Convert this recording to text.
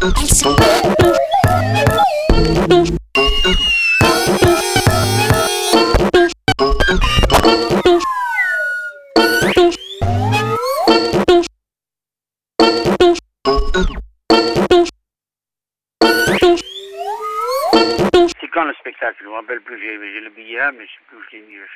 C'est quand le spectacle? Je me rappelle plus, j'ai le billet là, mais je sais plus où je l'ai mis.